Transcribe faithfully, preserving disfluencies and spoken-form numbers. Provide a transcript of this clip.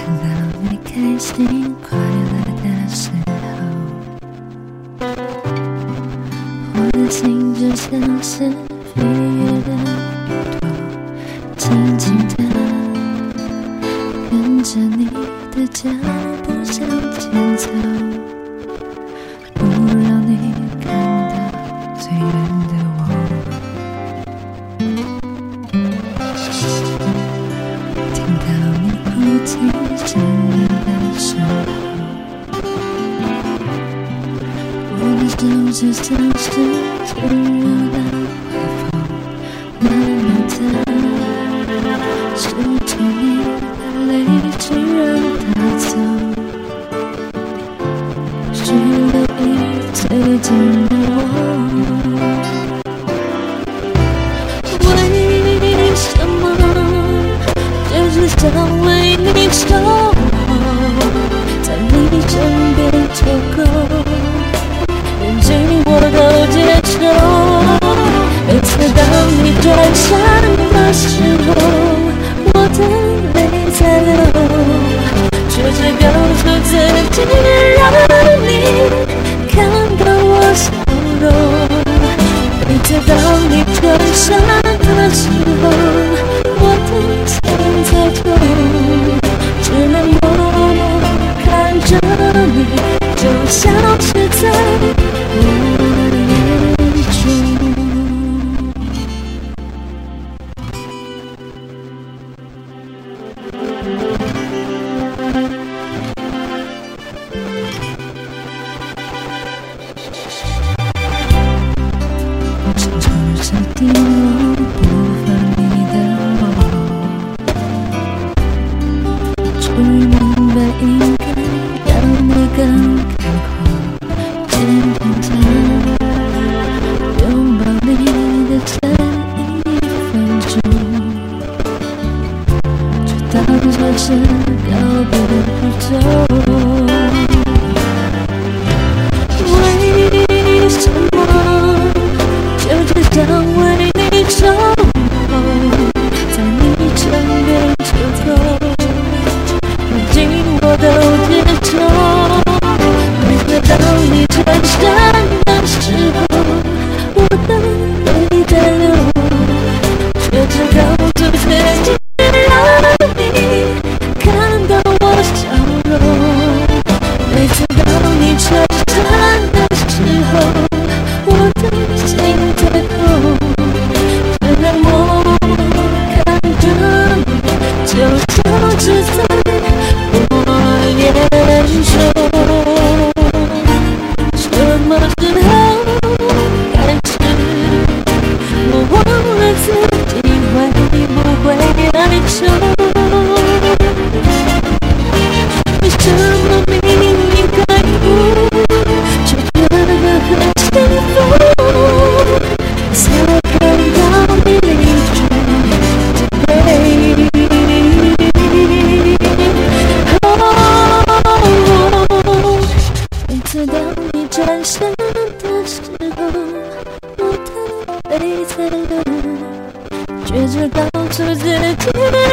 看到你开心快乐的时候，我的心就像是飞跃的一朵，轻轻地跟着你的脚步向前走，不让你看到最远的我。听到你呼气声音的时候，我的手就像是温柔的微风，慢慢地拭去你的泪水，让它走，是留意最近的我。为什么就是想为你守候，在你身边就够，连寂寞都接受。每次当你转身的时候，我的泪在流，学着告诉自己，让你看到我笑容。每次当你转身的时候，我的心在痛，只能默默看着你，就消失在我的眼中。承受着低落，不放你的我，终于明白应该让你更开阔，坚定着拥抱你的这一分钟，就当作是告别的步骤。为什么就只想为你守候，在你身边就够，如今我都接受。每次当你转身的时候，我的泪在流，却只告诉自己，让你看到我笑容。每次当你转身的时候，我的心在痛，只能默默看着你，就消失在我眼中。什么时候开始，我忘了自己会不会哀愁？为什么明明该哭，却觉得很幸福？才看到你离去的背影。哦，每次当你转身的时候，我的泪在流，却只告诉自己。